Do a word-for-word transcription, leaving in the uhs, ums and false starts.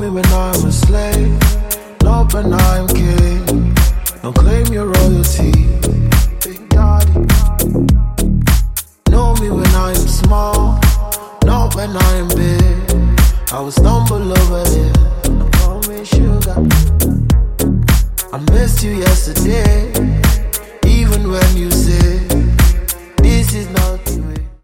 when I'm a slave, not when I'm king. Don't claim your royalty, Big Daddy. Know me when I'm small, not when I'm big. I will stumble over here, don't call me sugar. I missed you yesterday,